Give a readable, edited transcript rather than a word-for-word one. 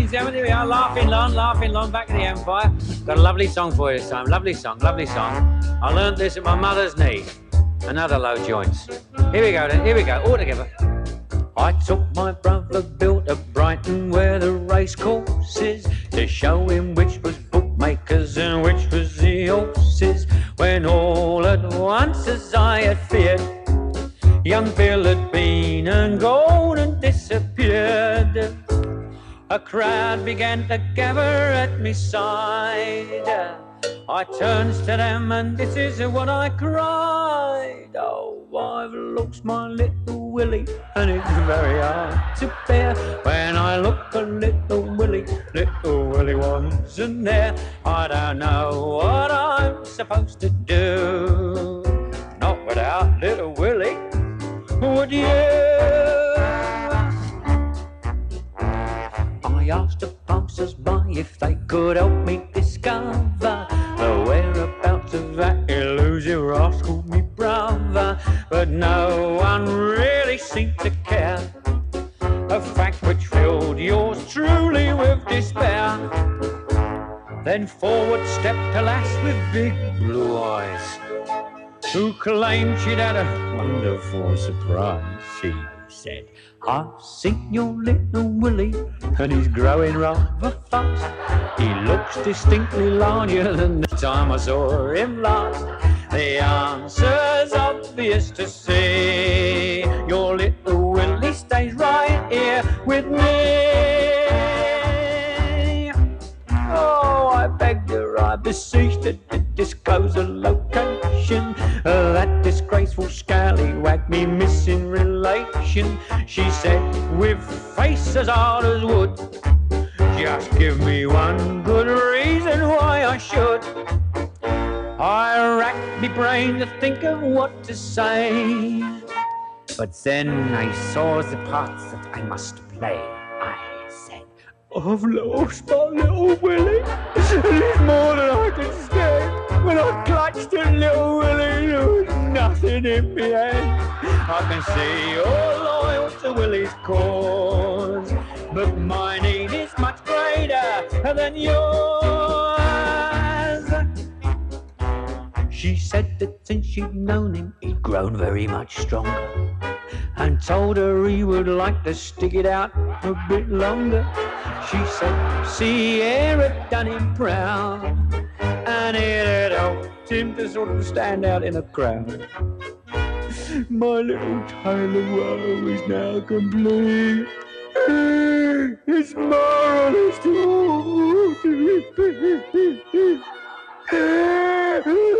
and gentlemen, here we are, laughing long, back in the Empire. Got a lovely song for you this time. Lovely song. I learnt this at my mother's knee. Another low joints. Here we go then, all together. I took my brother Bill to Brighton where the race course is, to show him which was bookmakers and which was the horses, when all at once, as I had feared, young Bill had been and gone and disappeared. A crowd began to gather at me side. I turns to them and this is what I cried. Oh, I've lost my little Willie and it's very hard to bear. When I look at little Willie wasn't there. I don't know what I'm supposed to do. Not without little Willie, would you? I asked the passers-by if they could help me discover the whereabouts of that elusive rascal, me brother, but no one really seemed to care, a fact which filled yours truly with despair. Then forward stepped a lass with big blue eyes, who claimed she'd had a wonderful surprise. She said, I've seen your little Willie and he's growing rather fast. He looks distinctly larger than the time I saw him last. The answer's obvious to see. Your little Willie stays right here with me. Oh, I begged her, I beseeched her to disclose a location. That disgraceful scallywag, me missing relation. She said, with face as hard as wood, just give me one good reason why I should. I racked me brain to think of what to say, but then I saw the parts that I must play. I said, I've lost my little Willie, and it's more than I can stand. When I clutched a little Willie, there was nothing in my hand. I can see you're loyal to Willie's cause, but my need is much greater than yours. She said that since she'd known him, he'd grown very much stronger, and told her he would like to stick it out a bit longer. She said, see, hair had done him proud, and it had helped him to sort of stand out in a crowd. My little tale of woe is now complete. Its moral is to